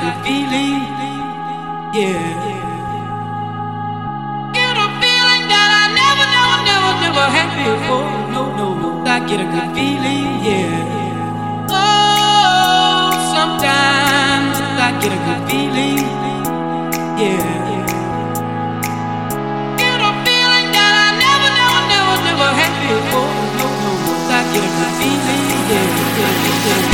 good feeling, yeah. Get a feeling that I never had before. No, I get a good feeling, yeah. Oh, sometimes I get a good feeling, yeah. Get a feeling that I never had before. No, I get a good feeling, yeah.